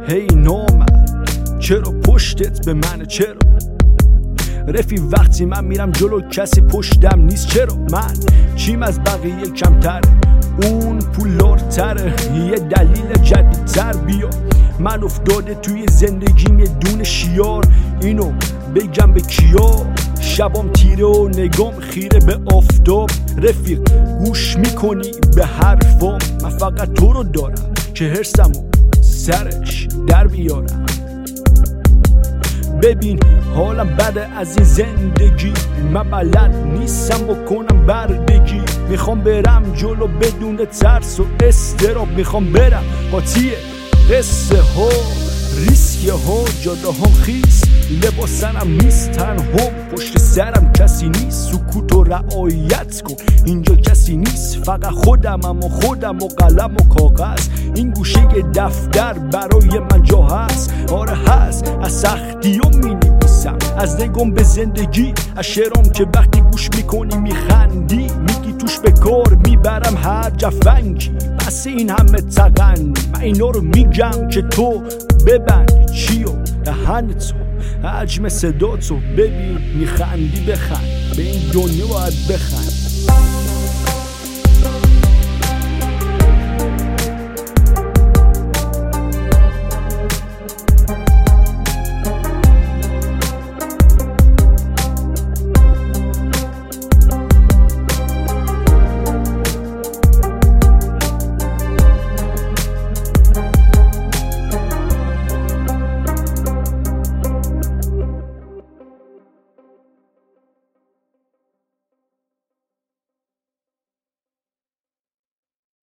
هی نامرد چرا پشتت به منه؟ چرا رفیق وقتی من میرم جلو کسی پشتم نیست؟ چرا من چیم از بقیه کمتره؟ اون پولارتره، یه دلیل جدیدتر بیا. من افتاده توی زندگیم یه دونه شیار، اینو بگم به کیا؟ شبام تیره و نگام خیره به آفتاب. رفیق گوش میکنی به حرفام؟ من فقط تو رو دارم که حرسمو سرش در بیارم. ببین حالم بده از این زندگی، من بلد نیستم بکنم بردگی. میخوام برم جلو بدون ترس و استراب، میخوام برم قاطی قصه ها ریسکه ها. جاده هم خیس لباسنم نیست، تنها پشت سرم کسی نیست. سکوت و رعایت کن اینجا کسی نیست، فقط خودم اما خودم و قلم و کاغذ. این گوشه دفتر برای من جا هست، آره هست. از سختی ها می نویسم، از نگام به زندگی، از شعرام که وقتی گوش میکنی میخندی. میگی توش به کار میبرم هر جفنگی، پس این همه تقنی. من اینا رو میگم که تو ببندی چی و دهنتو، حجم صداتو ببین میخندی. بخند به این دنیا باید بخند.